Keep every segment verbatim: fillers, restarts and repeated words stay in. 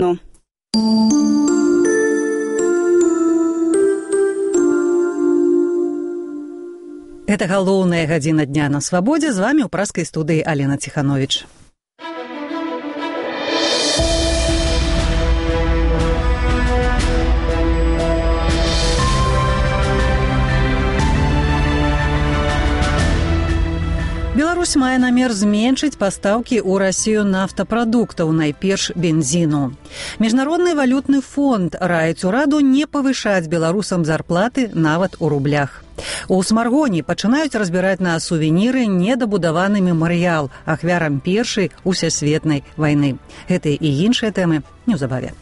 Ну. Это галоўная гадзіна дня на свабодзе. З вами ў праскай студыі Алена Ціхановіч. Беларусь мае намер зменшыць пастаўкі ў Расію нафтапрадуктаў, найперш бензіну. Міжнародны валютны фонд раіць ураду не павышаць беларусам зарплаты нават у рублях. У Смаргоні пачынаюць разбіраць на сувеніры недабудаваны мемарыял ахвярам першай усесветнай вайны. Гэтыя і іншыя тэмы неўзабаве.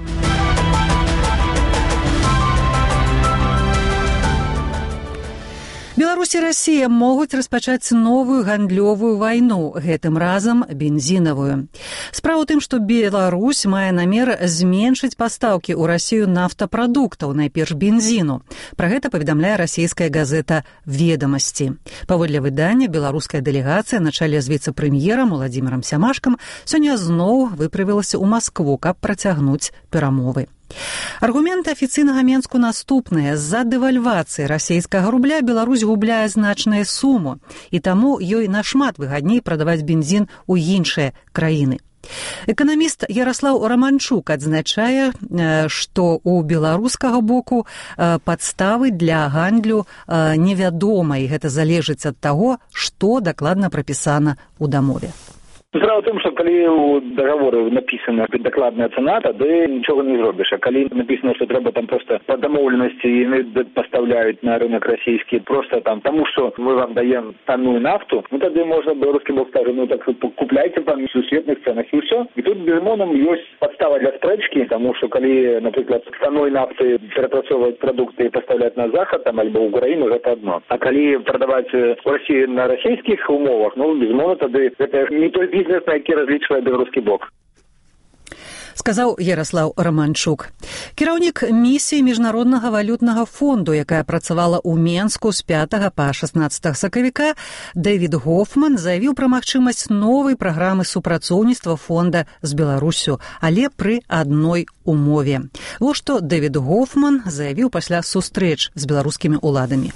Беларусь і Расія могуць распачаць новую гандлёвую вайну, гэтым разам бензінавую. Справа ў тым, што Беларусь мае намер зменшыць пастаўкі ў Расію нафтапрадуктаў, найперш бензіну. Пра гэта паведамляе расійская газета «Ведамасці». Паводле выдання, беларуская дэлегацыя на чале з віцэ-прэм'ерам Уладзімірам Сямашкам сёння зноў выправілася ў Маскву, каб працягнуць перамовы. Аргументы афіцыйнага Менску наступныя. З-за дэвальвацыі расійскага рубля Беларусь губляе значную суму, і таму ёй нашмат выгадней прадаваць бензін у іншыя краіны. Эканаміст Яраслаў Раманчук адзначае, што ў беларускага боку падставы для гандлю невядома, і гэта залежыць ад таго, што дакладна прапісана ў дамове. Справа в тым, што калі ў дагаворы напісана дакладная цана, тады нічога не зробіш. А калі напісана, што трэба там проста па дамоўленасці яны пастаўляюць на рынок расійскі проста там, таму што мы вам даем танную нафту, ну тады можна беларускі бок скажа, ну так купляйце па сусветных цэнах і ўсё. І тут безумоўна ёсць падстава для спрэчкі, таму што калі, напрыклад, з таной нафты перапрацоўваць прадукты і пастаўляць на захад там альбо ў Украіну, гэта адно. А калі прадаваць у Расіі на расійскіх умовах, ну безумоўна тады гэта не той бізнес, на які разлічвае беларускі бок. Сказаў Яраслаў Раманчук. Кіраўнік місіі Міжнароднага валютнага фонду, якая працавала ў Менску з пятага па шаснаццатае сакавіка, Дэвід Гофман заявіў пра магчымасць новай праграмы супрацоўніцтва фонда з Беларусю, але пры адной умове. Вось што Дэвід Гофман заявіў пасля сустрэч з беларускімі ўладамі.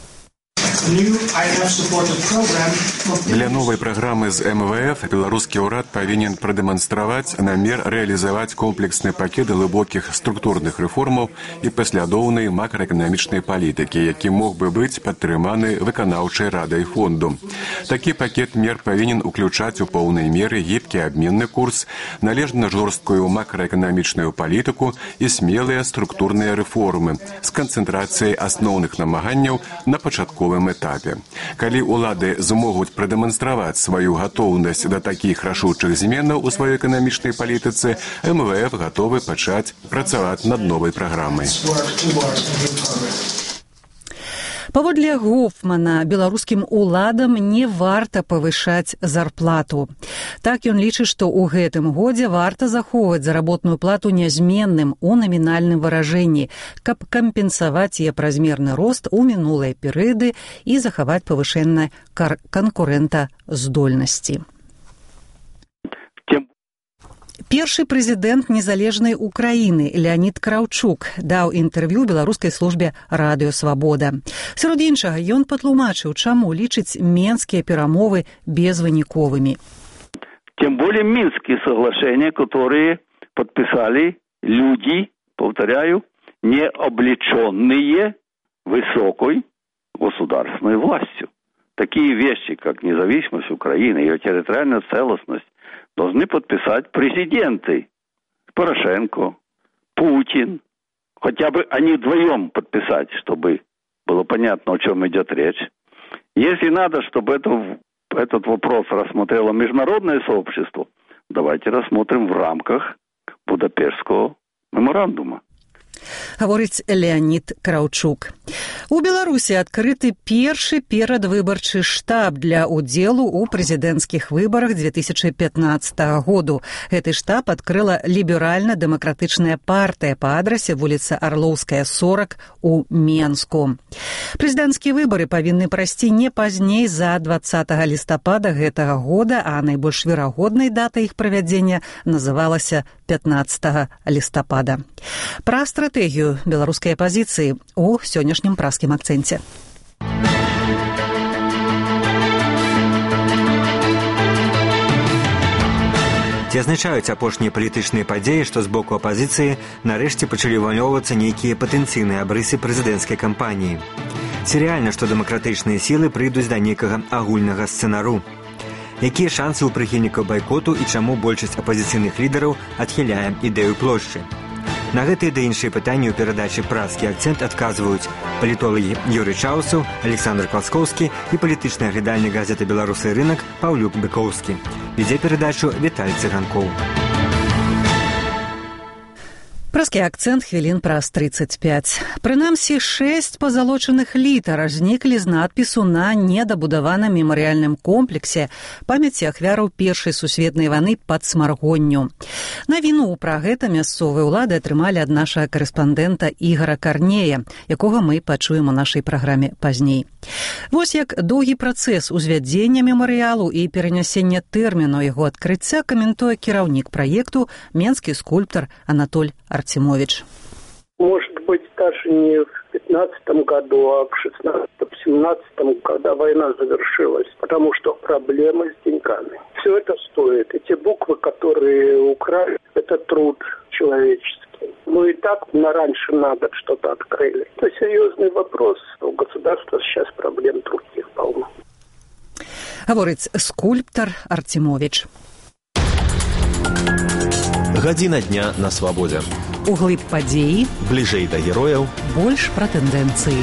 Для новой программы з эм вэ эф беларускі ўрад павінен прадэманстраваць намер рэалізаваць комплексны пакет глыбокіх структурных рэформаў і паслядоўнай макраэканамічнай палітыкі, які мог бы быць падтрыманы выканаўчай радай фонду. Такі пакет мер павінен уключаць у поўнай меры гібкі абменны курс, належна жорсткую макраэканамічную палітыку і смелыя структурныя рэформы з канцэнтрацыяй асноўных намаганняў на пачатковым этапе. Калі ўлады змогуць прадэманстраваць сваю гатоўнасць да такіх рашучых зменаў у сваёй эканамічнай палітыцы, эм вэ эф гатовы пачаць працаваць над новай праграмай. Паводле Гофмана, беларускім уладам не варта павышаць зарплату. Так ён лічыць, што ў гэтым годзе варта захоўваць заработную плату нязменным у намінальным выражэнні, каб кампенсаваць яе празмерны рост у мінулыя перыяды і захаваць павышэнне канкурэнтаздольнасці. Першы прэзідэнт незалежнай Украіны Леанід Краўчук даў інтэрв'ю беларускай службе «Радыё Свабода». Сярод іншага, ён патлумачыў, чаму лічыць менскія перамовы безвыніковымі. Тем более Минские соглашения, которые подписали люди, повторяю, не облеченные высокой государственной властью. Такие вещи, как независимость Украины, ее территориальная целостность, должны подписать президенты Порошенко, Путин. Хотя бы они вдвоем подписать, чтобы было понятно, о чем идет речь. Если надо, чтобы это, этот вопрос рассмотрело международное сообщество, давайте рассмотрим в рамках Будапештского меморандума. Гаворыць Леанід Краўчук. У Беларусі адкрыты першы перадвыбарчы штаб для ўдзелу ў прэзідэнцкіх выбарах две тысячы пятнаццатага году. Гэты штаб адкрыла ліберальна-дэмакратычная партыя па адрасе вуліца Арлоўская, сорок у Менску. Прэзідэнцкія выбары павінны прайсці не пазней за дваццатага лістапада гэтага года, а найбольш верагоднай датай іх правядзення называлася пятнаццатага лістапада. Пра стратэгію беларускай апазіцыі у сённяшнім праскім акцэнце. Ці азначаюць апошнія палітычныя падзеі, што з боку апазіцыі нарэшце пачалі вымалёўвацца нейкія патэнцыйныя абрысы прэзідэнцкай кампаніі? Ці рэальна, што дэмакратычныя сілы прыйдуць да нейкага агульнага сцэнару? Якія шансы ў прыхільнікаў байкоту і чаму большасць апазіцыйных лідараў адхіляе ідэю плошчы? На гэтыя ды іншыя пытанні ў перадачы «Праскі акцэнт» адказваюць палітолагі Юрый Чаусаў, Александр Класкоўскі і палітычны аглядальнік газеты «Беларусы і рынак» Паўлюк Быкоўскі. Вядзе перадачу Віталь Цыганкоў. Праскі акцэнт хвілін праз трыццаць пяць. Прынамсі, шэсць пазалочаных літар зніклі з надпісу на недабудаваным мемарыяльным комплексе памяці ахвяраў Першай сусветнай вайны пад Смаргонню. Навіну пра гэта мясцовыя ўлады атрымалі ад нашага карэспандэнта Ігара Карнея, якога мы пачуем у нашай праграме пазней. Вось як доўгі працэс узвядзення мемарыялу і перанясення тэрміну яго адкрыцця каментуе кіраўнік праекту, менскі скульптар Анатоль Артемович. Может быть, даже не в пятнадцатом году, а в шестнадцатом-семнадцатом, когда война завершилась, потому что проблемы с деньгами. Все это стоит. Эти буквы, которые украли, это труд человеческий. Ну и так на раньше надо что-то открыли. Это серьезный вопрос. У государства сейчас проблем других полно. Говорит скульптор Артемович. Гадзіна дня на свабодзе. Углыб падзеі. Бліжэй да герояў. Больш пра тэндэнцыі.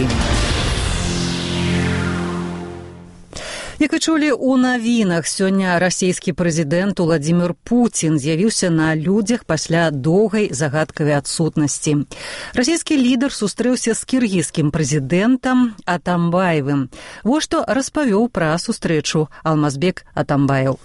Як вы чулі ў навінах, сёння расійскі прэзідэнт Уладзімір Пуцін з'явіўся на людзях пасля доўгай загадкавай адсутнасці. Расійскі лідар сустрэўся з кіргізскім прэзідэнтам Атамбаевым. Вось што распавёў пра сустрэчу Алмазбек Атамбаев.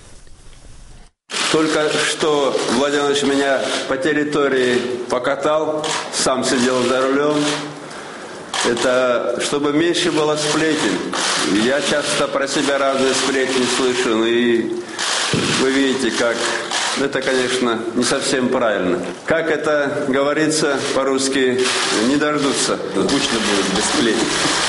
Только что Владимир Ильич меня по территории покатал, сам сидел за рулем. Это чтобы меньше было сплетен. Я часто про себя разные сплетни слышу, и вы видите, как это, конечно, не совсем правильно. Как это говорится по-русски, не дождутся. Скучно будет без сплетен.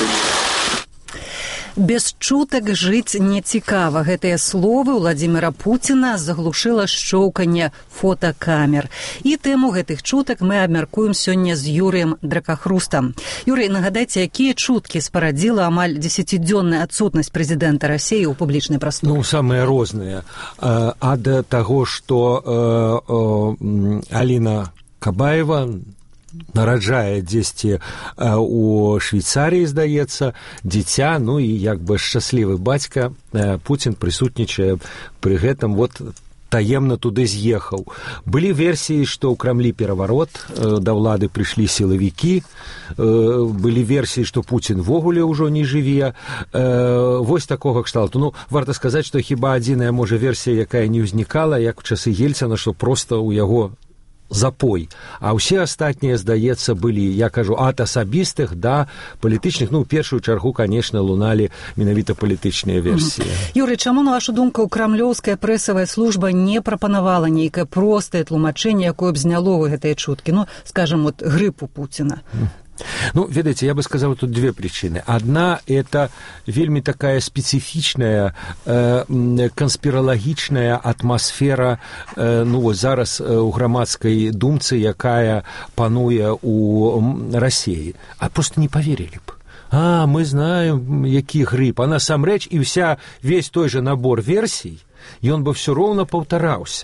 Без чутак жыць не цікава. Гэтыя словы Уладзіміра Пуціна заглушыла шчоўканне фотакамер. І тэму гэтых чутак мы абмяркуем сёння з Юрыем Дракахрустам. Юрый, нагадайце, якія чуткі спарадзіла амаль дзесяцідзённая адсутнасць прэзідэнта Расіі ў публічнай прасторы? Ну, самыя розныя. Ад таго, што Аліна Кабаева нараджае дзесьці у Швейцарыі, здаецца, дзіця, ну і як бы шчаслівы бацька, Пуцін прысутнічае пры гэтым, вот таемна туды з'ехаў. Былі версіі, што ў Крамлі пераварот, да ўлады прыйшлі сілавікі, былі версіі, што Пуцін вогуле ўжо не жыве. Вось такога кшталту. Ну, варта сказаць, што хіба адзіная, можа, версія, якая не ўзнікала, як у часы Ельцына, што проста ў яго запой. А ўсе астатнія, здаецца, былі, я кажу, ад асабістых да палітычных, ну, у першую чаргу, конечно, луналі менавіта палітычныя версіі. Юрый, чаму, на вашу думку, крамлёўская прэсавая служба не прапанавала нейкае простае тлумачэнне, якое б зняло гэтыя чуткі? Ну, скажем, вот грыпу Пуціна. Ну, ведаеце, я бы сказал тут две причины. Одна – это вельмі такая специфичная э, конспиралагичная атмосфера, э, ну, вот зараз у грамадскай думцы, якая пануе у России. А просто не поверили бы. А, мы знаем, які грып. А насамрэч, и вся, весь той же набор версий, и он бы все ровно повторался.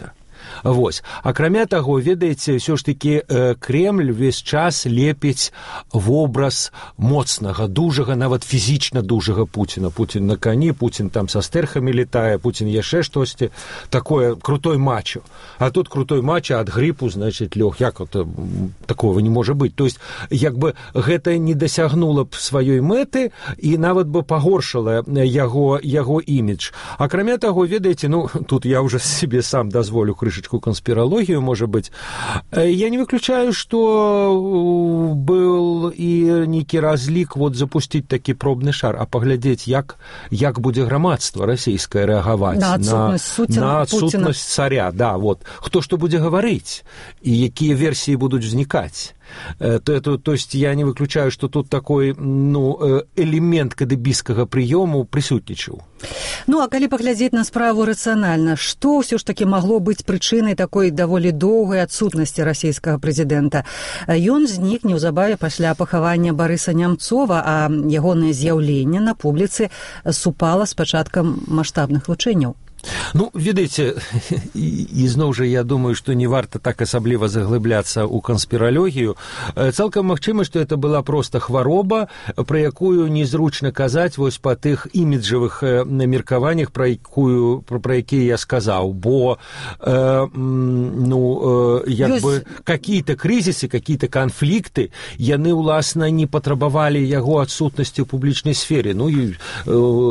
Вось. Акрамя таго, ведаеце, ўсё ж такі Кремль увесь час лепіць вобраз моцнага, дужага, нават фізічна дужага Пуціна. Пуцін на кані, Пуцін там са стэрхамі летае, Пуцін яшчэ штосьці. Такое крутой мачо. А тут крутой мачо ад грипу, значит, лёг. Як это такого не можа быць? То есть, як бы гэта не дасягнула б сваёй мэты і нават бы пагоршала яго, яго імідж. Акрамя таго, ведаеце, ну, тут я уже себе сам дазволю крышечку конспирологию, может быть. Я не выключаю, что был и некий разлик вот запустить таки пробный шар, а поглядеть, як, як будет громадство российское реагировать на отсутность, на, на отсутность царя. Да, вот. Кто что будет говорить и какие версии будут возникать. То, то, то есть я не выключаю, что тут такой, ну, элемент кадыбійскага прыёму прысутнічаў. Ну, а калі паглядзець на справу рацыянальна, што ўсё ж такі магло быць прычынай такой даволі доўгай адсутнасці расійскага прэзідэнта? Ён знік неўзабаве пасля пахавання Барыса Нямцова, а ягонае з'яўленне на публіцы супала з пачаткам маштабных вучэнняў. Ну, ведаеце, і, і зноў жа я думаю, што не варта так асабліва заглыбляцца ў канспіралогію. Цалкам магчыма, што это была проста хвароба, пра якую незручна казаць вось па тых іміджавых меркаваннях, пра якую пра якія я сказаў, бо э, ну, э, як Ёсь... бы какие-то крызісы, какие-то канфлікты, яны ўласна не патрабавалі яго адсутнасці ў публічнай сфере. Ну, і, э,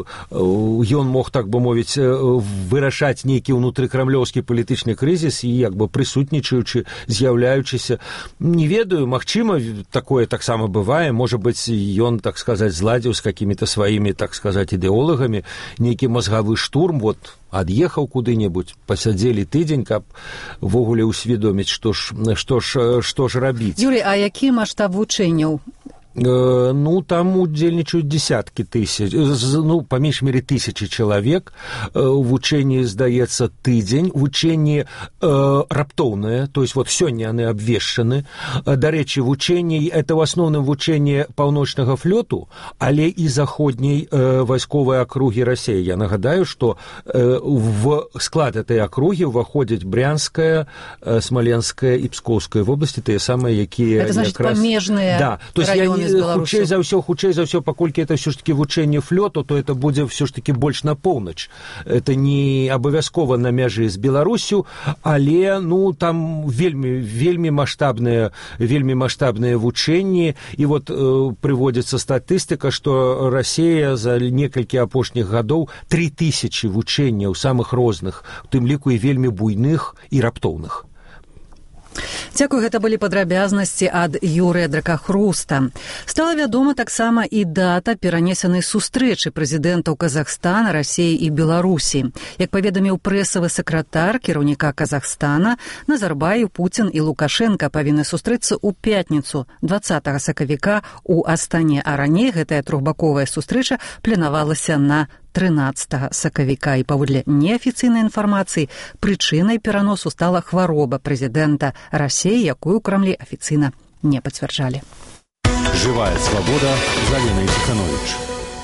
ён мог, так бы мовіць, вырашаць нейкі ўнутрыкрамлёўскі палітычны крызіс і як бы прысутнічаючы, з'яўляючыся, не ведаю, магчыма, такое таксама бывае, можа быць, ён, так сказаць, зладзіў з какімі-то сваімі, так сказаць, ідэолагамі нейкі мазгавы штурм, вот, ад'ехаў куды-небудзь, пасядзелі тыдзень, каб ввогуле ўсведоміць, што ж, што ж, што ж рабіць. Юрий, а які маштаб вучэнняў? Ну, там удзельнічаюць десяткі тысяч, ну, па меншай мере тысячи чалавек. Вучэнне, здаецца, тыдзень. Вучэнне э, раптоўнае, то есть вот сёння яны абвешчаны. Дарэчы, вучэнне, это в асноўным вучэнне паўночнага флоту, але і заходняй э, вайсковай акругі России. Я нагадаю, што э, в склад этой акругі ўваходзяць Брянская, э, Смоленская і Пскоўская вобласці, тыя самыя, якія... Это значит, якраз... памежныя да. То есть районы. Хутчэй за ўсё, хутчэй за ўсё, паколькі это ўсё ж таки вучэнне флоту, то это будзе ўсё ж таки больш на поўнач. Это не абавязкова на мяжы з Беларусю, але, ну, там вельмі, вельмі маштабныя, вельмі маштабныя вучэнні, і вот э, прыводзіцца статыстыка, што Расія за некалькі апошніх гадоў тры тысячы вучэнняў самых розных, у тым ліку і вельмі буйных і раптоўных. Дзякую, гэта былі падрабязнасці ад Юрыя Дракахруста. Стала вядома таксама і дата перанесенай сустрэчы прэзідэнтаў Казахстана, Расіі і Беларусі. Як паведаміў прэсавы сакратар кіраўніка Казахстана, Назарбаев, Пуцін і Лукашенко павінны сустрэцца ў пятніцу дваццатага сакавіка ў Астане, а раней гэтая трохбаковая сустрэча планавалася на трынаццатага сакавіка, і паводле неафіцыйнай інфармацыі прычынай пераносу стала хвароба прэзідэнта Расіі, якую ў Крамлі афіцыйна не пацвярджалі. Жывая свабода з Аленай Ціхановіч.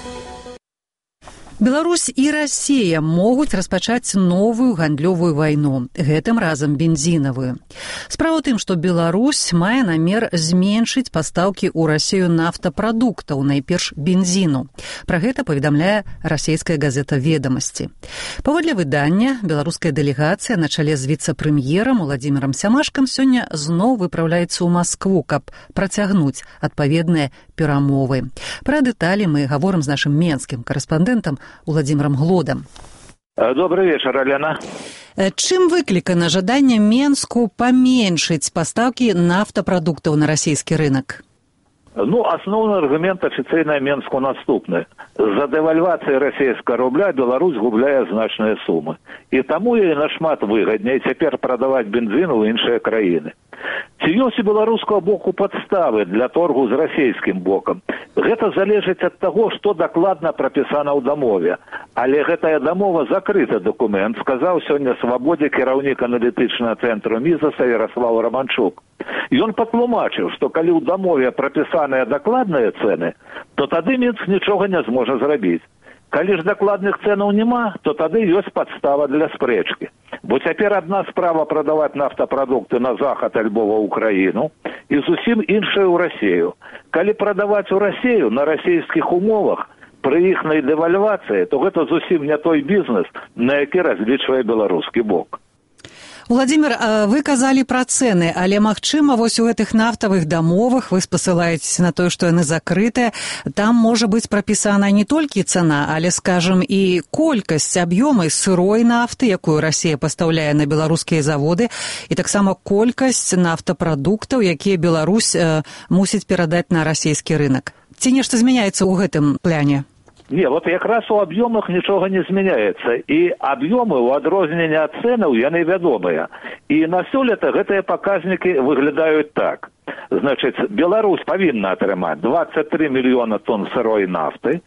Беларусь і Расія могуць распачаць новую гандлёвую вайну, гэтым разам бензінавую. Справа ў тым, што Беларусь мае намер зменшыць пастаўкі ў Расію нафтапрадуктаў, найперш бензіну. Пра гэта паведамляе расійская газета «Ведамасці». Паводле выдання, беларуская дэлегацыя на чале з віцэ-прэм'ерам Уладзімірам Сямашкам сёння зноў выпраўляецца ў Маскву, каб працягнуць адпаведныя перамовы. Пра дэталі мы гаворым з нашым менскім карэспандэнтам Уладзімірам Глодам. Добрый вечер, Алена. Чым выклікана жаданне Менску паменшыць пастаўкі нафтапрадуктаў на расійскі рынок? Ну, основной аргумент официально Менску наступны. За дэвальвацией российского рубля Беларусь губляе значные суммы. И тому ей нашмат выгоднее теперь продавать бензин у іншыя краіны. Ці ёсць у беларускага боку падставы для торгу з расійскім бокам? Гэта залежыць ад таго, што дакладна прапісана ў дамове. Але гэтая дамова закрыты дакумент, сказаў сёння Свабодзе кіраўнік аналітычнага цэнтру Мізаса Яраслаў Раманчук. Ён патлумачыў, што калі ў дамове прапісаныя дакладныя цэны, то тады Мінск нічога не зможа зрабіць. Калі ж дакладных цэнаў няма, то тады ёсць падстава для спрэчкі. Бо цяпер адна справа прадаваць нафтапрадукты на захад альбо ва Ўкраіну і зусім іншая ў Расію. Калі прадаваць у Расію на расійскіх умовах, пры іхнай дэвальвацыі, то гэта зусім не той бізнес, на які разлічвае беларускі бок. Владимир, вы казалі пра цэны, але, магчыма, вось у гэтых нафтавых дамовах, вы спасылаецеся на тое, што яны закрытыя, там можа быць прапісана не толькі цана, але, скажам, і колькасць, аб'ёмы сырой нафты, якую Расія пастаўляе на беларускія заводы, і таксама колькасць нафтапрадуктаў, якія Беларусь э, мусіць перадаць на расійскі рынок. Ці нешта змяняецца ў гэтым пляне? Не, вот якраз у аб'ёмах нічога не змяняецца. І аб'ёмы ў адрозненне ад цэнаў яны вядомыя. І на сёлета гэтыя паказнікі выглядаюць так. Значыць, Беларусь павінна атрымаць двадцать три мільёна тонн сырой нафты,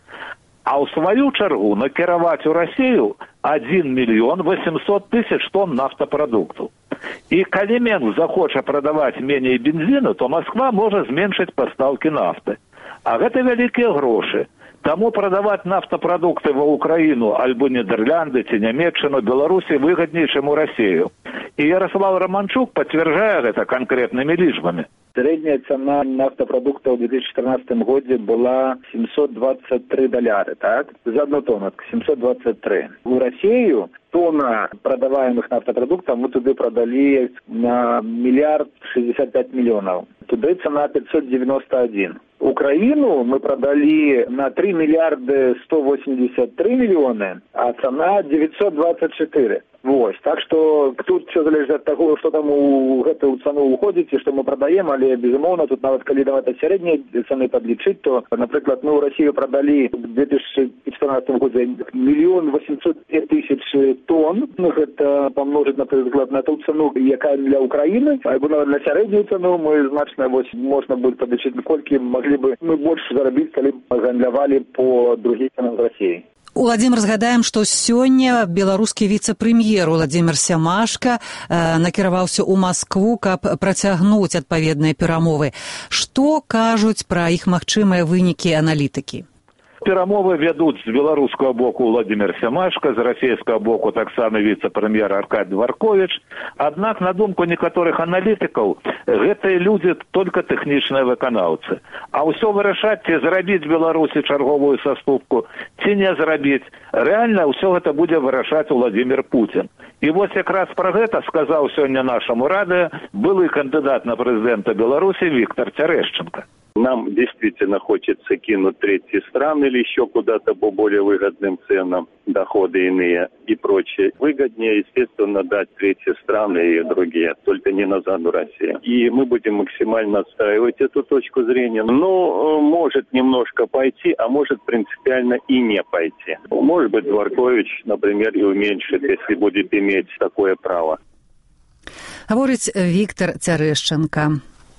а ў сваю чаргу накіраваць у Расію один мільён восемьсот тысяч тонн нафтапрадуктаў. І калі Менск захоча прадаваць меней бензіну, то Москва можа зменшыць пастаўкі нафты. А гэта вялікія грошы. Таму прадаваць нафтапрадукты ва Ўкраіну альбо Нідерланды ці Нямецчыну Беларусі выгадней, чым у Расію. І Ярослав Романчук пацвярджае гэта канкрэтнымі лічбамі. Средняя цена нафтопродуктов в две тысячи четырнадцатом году была семьсот двадцать три доллара, так? За одну тонну, семьсот двадцать три. В Россию тонна продаваемых нафтопродуктов мы туда продали на миллиард шестьдесят пять миллионов. Туда цена пятьсот девяносто один. Украину мы продали на три миллиарда сто восемьдесят три миллиона, а цена девятьсот двадцать четыре. Вот. Так что тут все залежит от того, что там у эту цену уходит и что мы продаем, але безумовно тут нават калі давать средние цены подлічить, то, например, мы в Россию продали в две тысячи четырнадцатом году миллион восемьсот тысяч тонн. Ну, это помножить, например, на ту цену, яка для Украины, а на среднюю цену мы значно вот, можно будет подлічить, сколько могли бы мы больше заработать, коли гандлявали по другим ценам в России. Владимир, згадаем, што сёння беларускі віцэ-прэм'ер Владимир Сямашка э, накіраваўся ў Маскву, каб працягнуць адпаведныя перамовы. Што кажуць пра іх магчымыя вынікі аналітыкі? Перамовы вядуць з беларускага боку Владимир Сямашка, з расійскага боку таксама віцэ-прэм'ер Аркадий Дворкович. Аднак, на думку некаторых аналітыкаў, гэтыя людзі толькі тэхнічныя выканаўцы. А ўсё вырашаць, ці зрабіць Беларусі чарговую саступку, ці не зрабіць. Рэальна ўсё гэта будзе вырашаць Владимир Путин. І вось якраз пра гэта сказаў сёння нашаму радыё былы кандыдат на прэзідэнта Беларусі Виктор Терещенко. Нам действительно хочется кинуть третьи страны или еще куда-то по более выгодным ценам, доходы иные и прочее. Выгоднее, естественно, дать третьи страны и другие, только не назад в Россию. И мы будем максимально отстаивать эту точку зрения. Но может немножко пойти, а может принципиально и не пойти. Может быть, Дворкович, например, и уменьшит, если будет иметь такое право. Говорит Виктор Терещенко.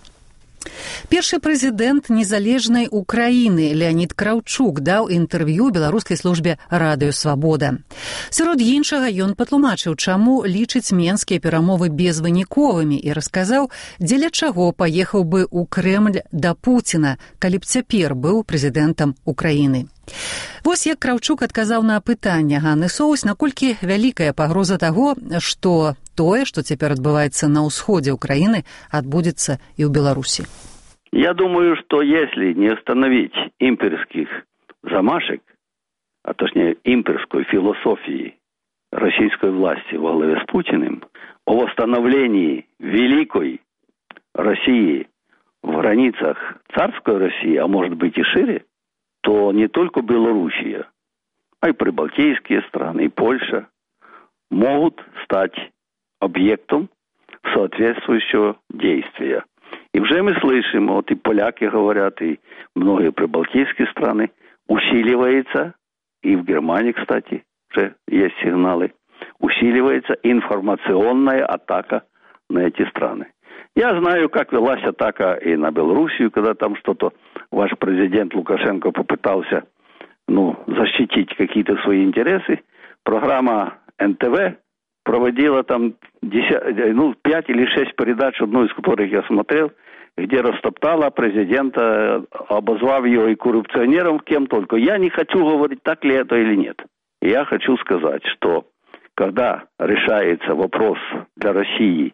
Першы прэзідэнт незалежнай Украіны Леонід Краўчук даў інтэрв'ю беларускай службе «Радыё Свабода». Сярод іншага ён патлумачыў, чаму лічыць менскія перамовы безвыніковымі і расказаў, дзеля чаго паехаў бы ў Крэмль да Пуціна, калі б цяпер быў прэзідэнтам Украіны. Вось як Краўчук адказаў на пытанне Ганны Соус, наколькі вялікая пагроза таго, што тое, што цяпер адбываецца на ўсходзе Украіны, адбудзецца і ў Беларусі. Я думаю, что если не остановить имперских замашек, а точнее имперской философии российской власти во главе с Путиным, о восстановлении великой России в границах царской России, а может быть и шире, то не только Белоруссия, а и прибалтийские страны, и Польша могут стать объектом соответствующего действия. И уже мы слышим, вот и поляки говорят, и многие прибалтийские страны, усиливается, и в Германии, кстати, уже есть сигналы, усиливается информационная атака на эти страны. Я знаю, как велась атака и на Белоруссию, когда там что-то ваш президент Лукашенко попытался, ну, защитить какие-то свои интересы. Программа эн тэ вэ проводила там десять, ну, пять или шесть передач, одну из которых я смотрел, где растоптала президента, обозвав его и коррупционером, кем только. Я не хочу говорить, так ли это или нет. Я хочу сказать, что когда решается вопрос для России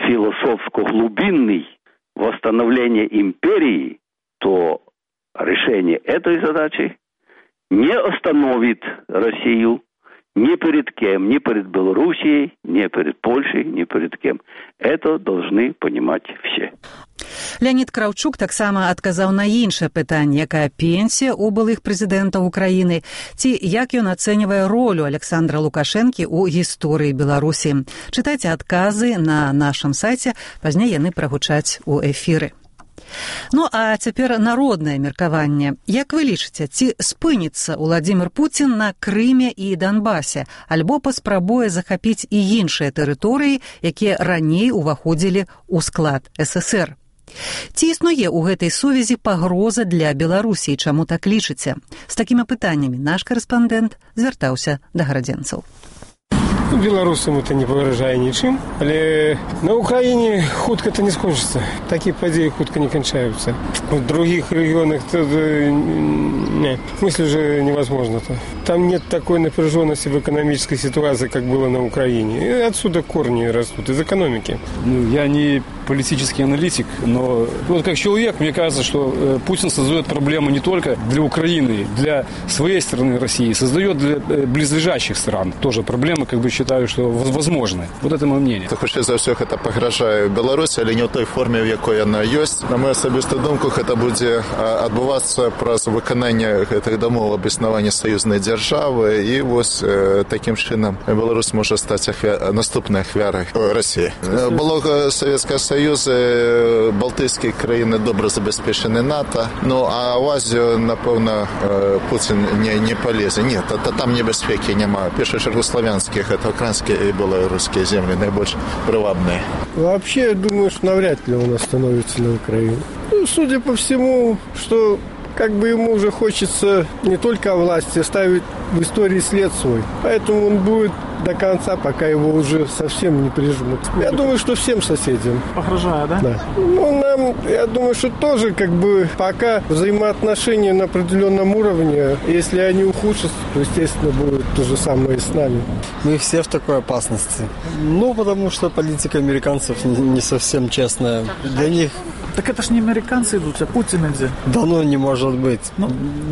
философско-глубинный, восстановление империи, то решение этой задачи не остановит Россию ни перед кем, ни перед Белоруссией, ни перед Польшей, ни перед кем. Это должны понимать все. Леонид Кравчук таксама адказаў на іншае пытанне, якая пенсія ў былых прэзідэнтаў Украіны, ці як ён ацэньвае ролю Александра Лукашэнкі ў гісторыі Беларусі. Чытайце адказы на нашым сайце, пазней яны прагучаць у эфіры. Ну, а цяпер народнае меркаванне. Як вы лічыце, ці спыніцца Уладзімір Пуцін на Крыме і Донбасе, альбо паспрабуе захапіць і іншыя тэрыторыі, якія раней уваходзілі ў склад эс эсэр? Ці існуе ў гэтай сувязі пагроза для Беларусі, чаму так лічыце? З такімі пытаннямі наш карэспандэнт звяртаўся да гарадзенцаў. Беларусам это не пагражае нічым, але на Украине хутка это не скончыцца. Такие падзеі хутка не кончаются. В других регионах то, не, мысль уже невозможно. -то. Там нет такой напряженности в экономической ситуации, как было на Украине. И отсюда корни растут, из экономики. Ну, я не политический аналитик, но вот как человек, мне кажется, что Путин создает проблему не только для Украины, для своей страны России, создает для близлежащих стран тоже проблемы, как бы считаю, что возможны. Вот это мое мнение. Хоча за ўсё гэта пагражае Беларусі, але не ў той форме, в якой яна ёсць. На мою асабістую думку, гэта будзе адбывацца праз выкананне гэтых дамоў аб існаванні саюзнай дзяржавы, і вось такім чынам Беларусь можа стаць ахвя... наступнай ахвярай Расіі. Былога Савецкага Саюза, балтыйскія краіны добра забяспечаны НАТО, ну а ў Азію, напэўна, Пуцін не, не палезе. Нет, там небяспекі няма. В першую чаргу славянскіх, это украинские и белорусские земли наибольш привабные. Вообще, я думаю, что навряд ли он остановится на Украине. Ну, судя по всему, что как бы ему уже хочется не только о власти, ставить в истории след свой. Поэтому он будет до конца, пока его уже совсем не прижмут. Я думаю, что всем соседям. Погрожая, да? Да. Ну, нам, я думаю, что тоже как бы пока взаимоотношения на определенном уровне, если они ухудшатся, то, естественно, будет то же самое и с нами. Мы все в такой опасности. Ну, потому что политика американцев не совсем честная. Для них... Так это ж не американцы идут, а Путин где? Да ну, не может быть. Ну,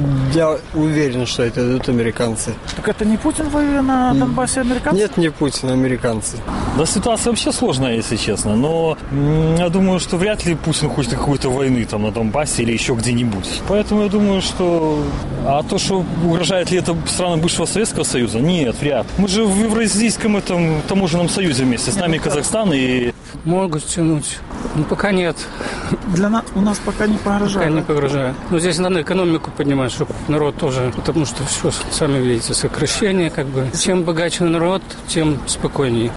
я уверен, что это идут американцы. Так это не Путин воюет на Донбассе, американцы? Нет, не Путин, американцы. Да, ситуация вообще сложная, если честно. Но я думаю, что вряд ли Путин хочет какой-то войны там на Донбассе или еще где-нибудь. Поэтому я думаю, что... А то, что угрожает ли это странам бывшего Советского Союза? Нет, вряд ли. Мы же в Евразийском этом таможенном союзе вместе. С нами Казахстан и... Могут тянуть. Ну, пока нет. Для нас, у нас пока не погрожает. Пока не погрожает. Но здесь надо экономику поднимать, чтобы народ тоже... Потому что все, сами видите, сокращение как бы. Чем богаче народ, тем спокойнее.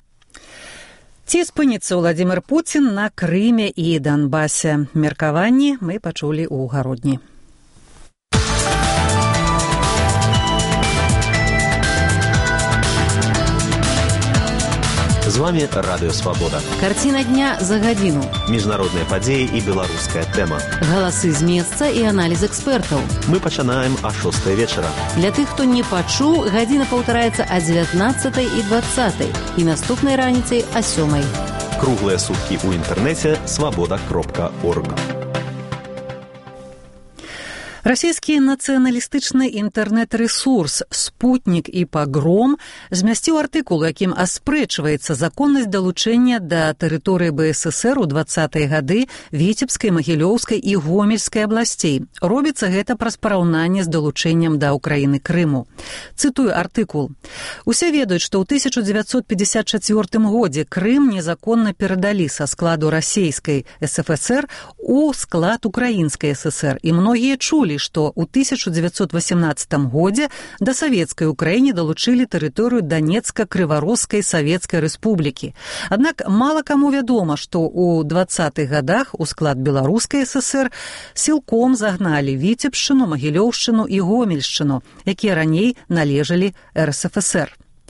Ці спыніцца Уладзімір Пуцін на Крыме і Донбасе? Меркаванні мы пачулі ў гародні. З вами Радыё Свабода. Карціна дня за гадзіну. Міжнародныя падзеі і беларуская тэма. Галасы з месца і аналіз экспертаў. Мы пачынаем а шостай вечара. Для тых, хто не пачуў, гадзіна паўтараецца а дзевятнаццатай і дваццатай і наступнай раніцай а сёмай. Круглыя суткі ў інтэрнэце свабода кропка орг. Расійскі нацыяналістычны інтэрнэт-рэсурс «Спутнік» і «Пагром» змясціў артыкул, якім аспрэчваецца законнасць далучэння да тэрыторыі бэ эс эс эр у дваццатыя гады Віцебскай, Магілёўскай і Гомельскай абласцей. Робіцца гэта праз параўнанне з далучэннем да ўкраіны Крыму. Цытую артыкул. «Усе ведаюць, што ў тысяча дзевяцьсот пятьдесят чацвёртым годзе Крым незаконна перадалі са складу расійскай эс эф эс эр у склад украінскай эс эс эр, і многія чулі, што ў тысяча дзевяцьсот восемнадцатым годзе да савецкай Украіне далучылі тэрыторыю Данецка-Крываросскай Савецкай Рэспублікі. Аднак мала каму вядома, што ў дваццатых гадах у склад беларускай эс эс эр сілком загналі Віцебшчыну, Магілёўшчыну і Гомельшчыну, якія раней належалі эр эс эф эс эр.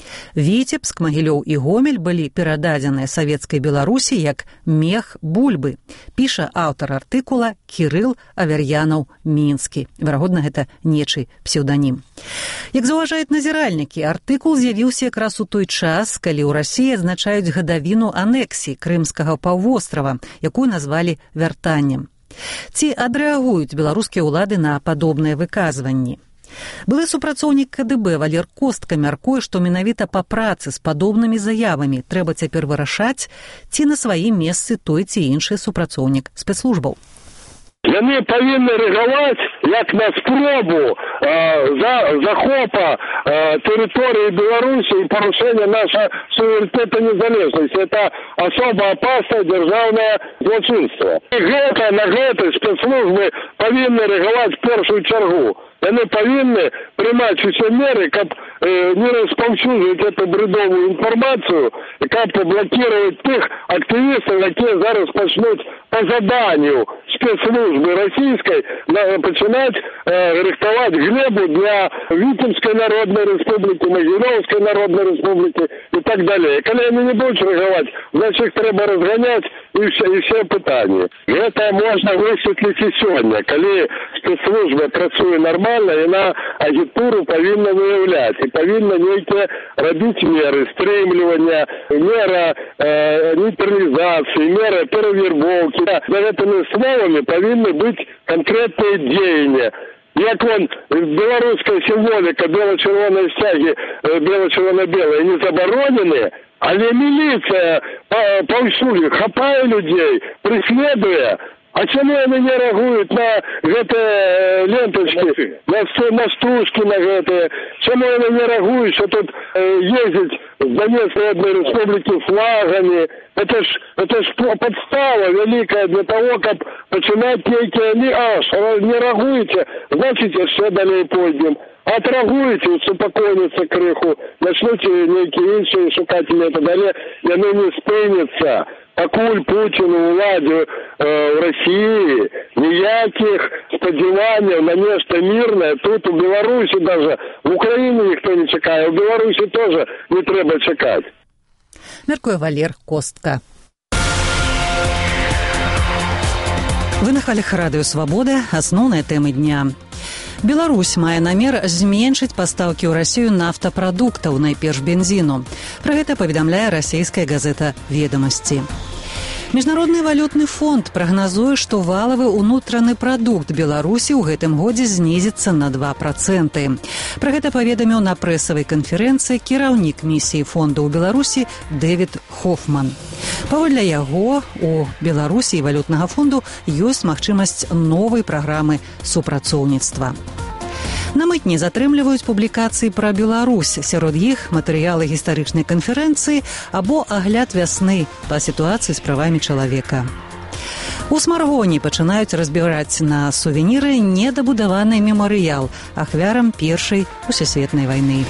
Віцебск, Магілёў і Гомель былі перададзеныя савецкай Беларусі як мех бульбы, піша аўтар артыкула Кірыл Авер'янаў-Мінскі. Верагодна, гэта нечый псеўданім. Як заўважаюць назіральнікі, артыкул з'явіўся якраз у той час, калі ў Расіі адзначаюць гадавіну анексіі Крымскага паўвострава, якую назвалі вяртаннем. Ці адрэагуюць беларускія ўлады на падобныя выказванні? Былы супрацоўнік ка дэ бэ Валер Костка мяркуе, што менавіта па працы з падобнымі заявамі трэба цяпер вырашаць, ці на сваім месцы той ці іншы супрацоўнік спецслужбаў. Яны павінны рэагаваць як на спробу э, за, захопа э, тэрыторыі Беларусі і парушэння нашага суверэнітэту і незалежнасці. Это особо опасное дзяржаўнае злачынства. І гэта на гэта спецслужбы павінны рэагаваць в першую чаргу. Яны павінны прымаць усе меры, каб э, не распаўсюджваць эту бредовую інфармацыю, каб блокировать тых актывістаў, якія зараз пачнуць по заданию спецслужбы российской начинать э, рихтовать глебу для Витебской народной республики, Могилевской народной республики и так далее. Когда они не будут реагировать, значит их треба разгонять и все, и все питания. Это можно высветлить и сегодня. Когда спецслужба працуе нормально, и на агитуру повинна выявлять. И повинна некие робить меры стремливания, мера э, нейтрализации, мера перевербовки. За этими словами повинны быть конкретные деяния. Як вон белорусская символика, бело-червоные стяги, бело-червоно-белые не заборонены, але милиция повсюду хапая людей, преследуя. А чему они не реагуют на эти ленточки, на, на стружки, на это? Чему они не реагуют, что тут э, ездить в Донецкой одной республике флагами? Это ж, это ж подстава великая для того, как начинать некие они, аж, не реагуете, значит, все далее пойдем. Отреагуете, успокоиться крыху, начнете некие іншие шукатели, это далее, и оно не спынется. Покуль Путину уладу э, в России ніяких сподівань на нечто мирное тут у Беларуси даже, в Украине никто не чекает, у Беларуси тоже не треба чекать. Мяркуе Валер Костка. Вы на хвалях Радыё Свабода, асноўныя тэмы дня. Беларусь мае намер зменшыць пастаўкі ў Расію нафтапрадуктаў, найперш бензіну. Пра гэта паведамляе расійская газета «Ведомасці». Міжнародны валютны фонд прагназуе, што валавы ўнутраны прадукт Беларусі ў гэтым годзе знізіцца на два працэнты. Пра гэта паведаміў на прэсавай канферэнцыі кіраўнік місіі фонда ў Беларусі Дэвід Хофман. Паводле яго, у Беларусі і валютнага фонду ёсць магчымасць новай праграмы супрацоўніцтва. На мытні затрымліваюць публікацыі пра Беларусь, сярод іх матэрыялы гістарычнай канферэнцыі або агляд вясны па сітуацыі з правамі чалавека. У Смаргоні пачынаюць разбіраць на сувеніры недабудаваны мемарыял ахвярам Першай сусветнай вайны.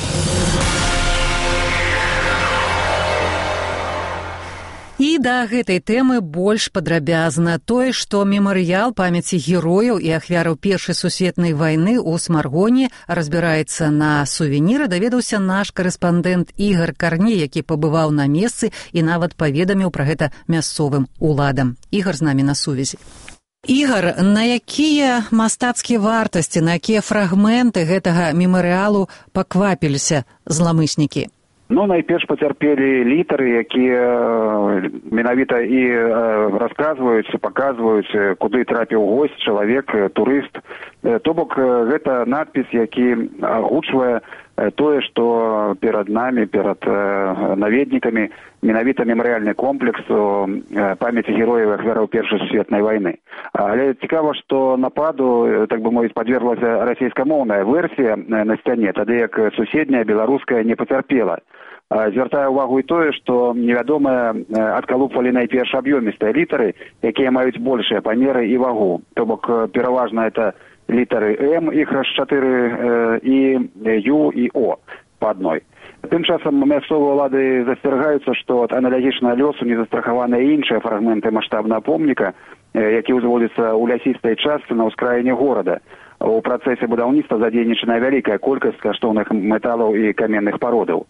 І да гэтай тэмы больш падрабязна. Тое, што мемарыял памяці герояў і ахвяраў Першай сусветнай вайны ў Смаргоне разбіраецца на сувеніры, даведаўся наш карэспандэнт Ігар Карней, які пабываў на месцы і нават паведаміў пра гэта мясцовым уладам. Ігар з намі на сувязі. Ігар, на якія мастацкія вартасці, на якія фрагменты гэтага мемарыялу паквапіліся зламыснікі? Ну, найперш пацярпелі літары, якія менавіта і расказваюць, паказваюць, куды трапіў госць, чалавек, турыст. То бок, гэта надпіс, які агучвае тое, што перад намі, перад наведнікамі менавіта мемарыяльны комплекс памяці герояў і ахвяраў Першай сусветнай вайны. Але цікава, што нападу, так бы мовіць, падверглася расійскамоўная версія на сцяне, тады як суседняя беларуская не пацярпела. Звяртаю ўвагу і тое, што невядомыя адкалупвалі найперш аб'ёмістыя літары, якія маюць большыя памеры і вагу. То бок пераважна это літары М, іх раз чатыры, і Ю, і О па адной. Тым часам мясцовыя ўлады засцерагаюцца, што ад аналагічнага лёсу не застрахаваныя іншыя фрагменты маштабнага помніка, які ўзводзіцца ў лясістай частцы на ўскраіне горада. У працэсе будаўніцтва задзейнічана вялікая колькасць каштоўных металаў і каменных пародаў.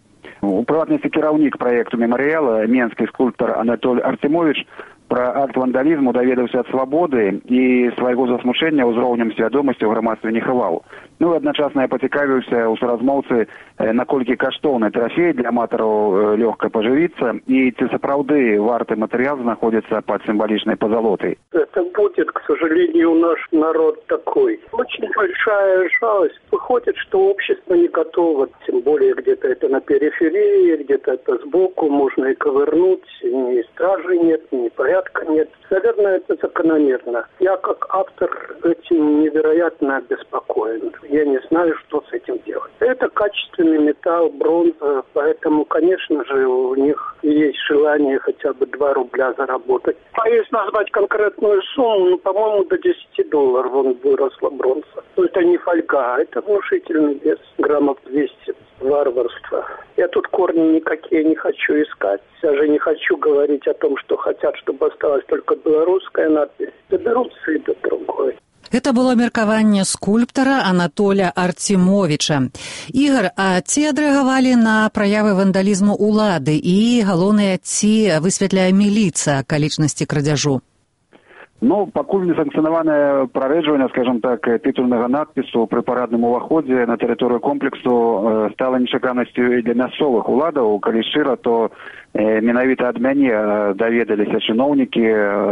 У прыватнасці кіраўнік праекту мемарыяла, менскі скульптар Анатоль Артемович, пра акт вандалізму даведаўся ад свабоды і свайго засмучэння ўзроўнем свядомасці ў грамадстве не хаваў. Ну і адначасна я пацікавіўся ў суразмоўцы, наколькі каштоўны трафей для аматараў лёгка пажывіцца і ці сапраўды варты матэрыял знаходзіцца пад сімвалічнай пазалотай. Это будет, к сожалению, наш народ такой. Очень большая жалость. Выходит, что общество не готово, тем более где-то это на периферии, где-то это сбоку, можно и ковырнуть, ни стражи нет, ни порядка нет. Наверное, это закономерно. Я как автор этим невероятно обеспокоен. Я не знаю, что с этим делать. Это качественный металл, бронза, поэтому, конечно же, у них есть желание хотя бы два рубля заработать. А если назвать конкретную сумму, ну, по-моему, до десяти долларов вон выросла бронза. Но это не фольга, это внушительный вес, граммов двести. Варварство. Я тут корни никакие не хочу искать. Я же не хочу говорить о том, что хотят, чтобы осталась только белорусская надпись. Доберутся и до другой. Гэта было меркаванне скульптара Анатоля Артемовича. Ігор, а ці адрэагавалі на праявы вандалізму ўлады і, галоўнае, ці высвятляе міліцыя акалічнасці крадзяжу? Ну, пакуль не санкцыянаванае прарэджванне, скажем так, тытульнага надпісу пры парадным уваходзе на тэрыторыю комплексу стала нечаканасцю і для мясцовых уладаў. Калі шчыра, то менавіта ад мяне даведаліся чыноўнікі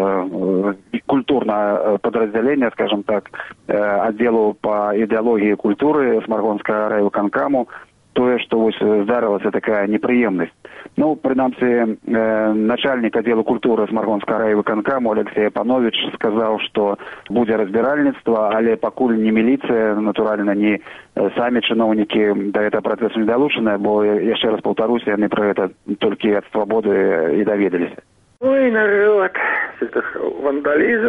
культурнага падраздзялення, скажем так, аддзелу па ідэалогіі культуры Смаргонскага райвыканкаму, тое, што вось здарылася такая непрыемнасць. Ну, прынамсі, э, начальнік аддзелу культуры Смаргонскага райвыканкаму Алексей Панович сказаў, што будзе разбіральніцтва, але пакуль не міліцыя, натуральна, не самі чыноўнікі да гэтага працэсу не далучаныя, бо, яшчэ раз паўтаруся, яны пра гэта толькі ад свабоды і даведаліся. Ой, народ, это вандализм